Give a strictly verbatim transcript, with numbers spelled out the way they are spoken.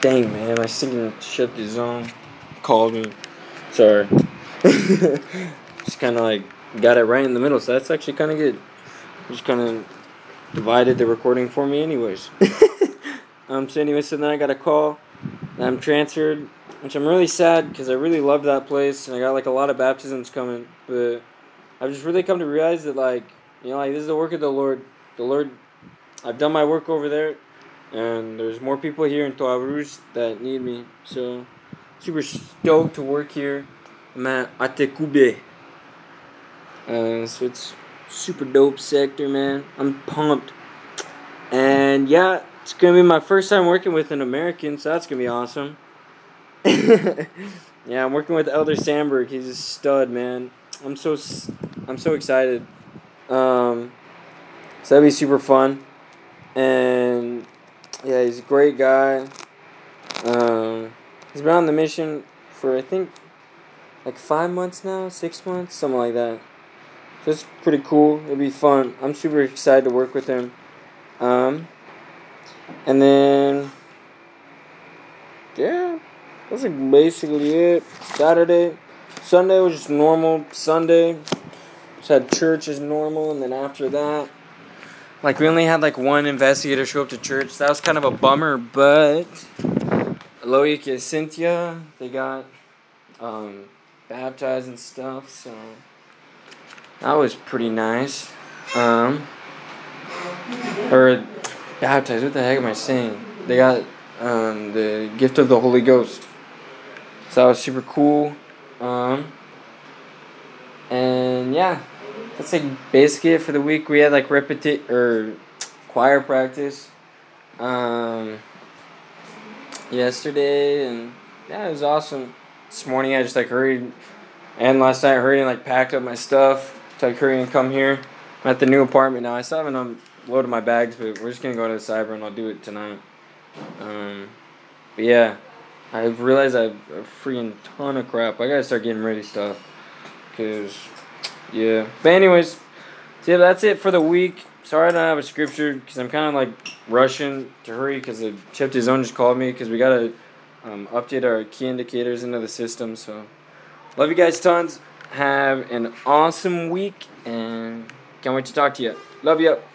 Dang, man, my singing shut the zone. Called me. Sorry. Just kind of like got it right in the middle, so that's actually kind of good. Just kind of divided the recording for me, anyways. um. So, anyways, so then I got a call, and I'm transferred, which I'm really sad because I really love that place, and I got like a lot of baptisms coming. But I've just really come to realize that, like, you know, like this is the work of the Lord. The Lord, I've done my work over there, and there's more people here in Toa Rouge that need me. So, super stoked to work here. I'm at Atekube. Uh, so it's super dope sector, man. I'm pumped. And yeah, it's gonna be my first time working with an American, so that's gonna be awesome. Yeah, I'm working with Elder Sandberg. He's a stud, man. I'm so I'm so excited. Um, so that'll be super fun. And yeah, he's a great guy. Um, he's been on the mission for I think like five months now, six months, something like that. So it's pretty cool. It'll be fun. I'm super excited to work with him. Um, and then, yeah, that's like basically it. Saturday, Sunday was just normal. Sunday, just had church as normal, and then after that, like we only had like one investigator show up to church. That was kind of a bummer, but Loic and Cynthia, they got um, baptized and stuff, so that was pretty nice. Um, or baptized, what the heck am I saying? They got um, the gift of the Holy Ghost. So that was super cool. Um, and yeah, that's like basically it for the week. We had like repeti- or choir practice um, yesterday, and yeah, it was awesome. This morning I just like hurried, and last night I hurried and like packed up my stuff to like hurry and come here. I'm at the new apartment now. I still haven't unloaded my bags, but we're just gonna go to the cyber and I'll do it tonight. Um, but yeah, I've realized I have a freaking ton of crap. I gotta start getting ready stuff, cause yeah. But anyways, so yeah, that's it for the week. Sorry I don't have a scripture because I'm kind of like rushing to hurry because the Chip Zone just called me because we gotta um, update our key indicators into the system. So love you guys tons. Have an awesome week and can't wait to talk to you. Love you.